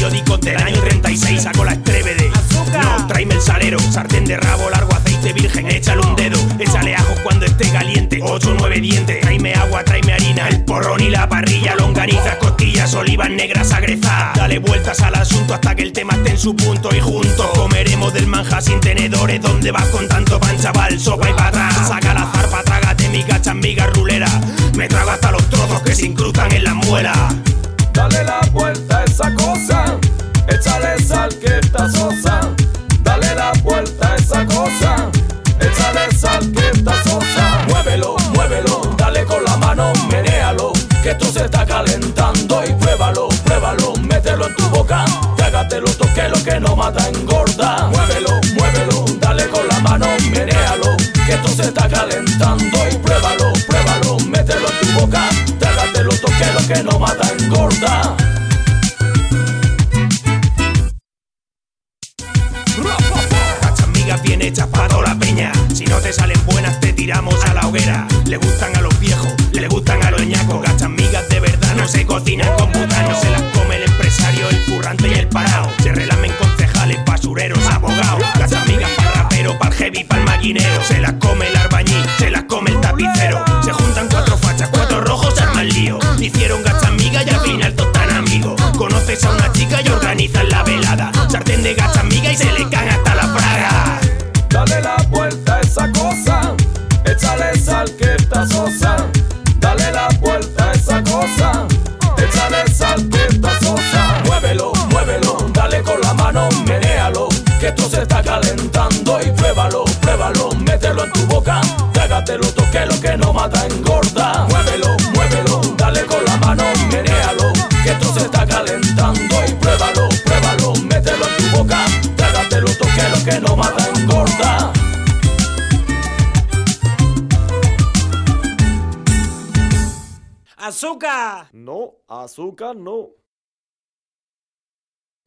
periódicos del año 36. Saco la Estrébede. No, tráeme el salero. Sartén de rabo, largo aceite virgen, échale un dedo. Échale ajo cuando esté caliente, 8 o 9 dientes. Tráeme agua, tráeme harina, el porrón y la parrilla. Longanizas, costillas, olivas negras agrezadas. Dale vueltas al asunto hasta que el tema esté en su punto. Y juntos comeremos del manja sin tenedores. ¿Dónde vas con tanto pan, chaval? Sopa y para atrás. Saca la zarpa, trágate mi cachamiga rulera. Me trago hasta los trozos que se incrustan en las muelas. Dale la vuelta a esa cosa, échale sal que está sosa. Dale la vuelta a esa cosa, échale sal que está sosa. Muévelo, muévelo, dale con la mano, menéalo, que esto se está calentando. Y pruébalo, pruébalo, mételo en tu boca, trágatelo, toque lo que no mata engorda. Muévelo, muévelo, dale con la mano, menéalo, que esto se está calentando. Y pruébalo, pruébalo, mételo en tu boca, trágatelo, toque lo que no mata engorda. Cachamigas bien hechas para toda la peña. Si no te salen buenas te tiramos a la hoguera. Le gustan a los viejos, le gustan a los ñacos. Cachamigas de verdad no se cocinan con butano. Se las come el empresario, el currante y el parao. Se relamen concejales, basureros, abogados. Cachamigas para rapero, para heavy, para el maquinero. Se las come el albañil, se las come el tapicero. Se juntan 4 fachas, 4 rojos, arman lío. Hicieron gachamigas y al final todos tan amigos. Conoces a una chica y organizan la velada. Sartén de gachamiga y se le caen hasta la fraga. Dale la vuelta a esa cosa, échale sal que está sosa. Dale la vuelta a esa cosa, échale sal que está sosa. Muévelo, muévelo, dale con la mano, menéalo, que esto se está calentando. Y pruébalo, pruébalo, mételo en tu boca, trágatelo, toque lo que no mata engorda. Muévelo, muévelo, dale con la mano, menéalo, que esto se está calentando. Y pruébalo, pruébalo, mételo en tu boca, trágatelo, toque lo que no mata engorda. ¡Azúcar! No, azúcar no.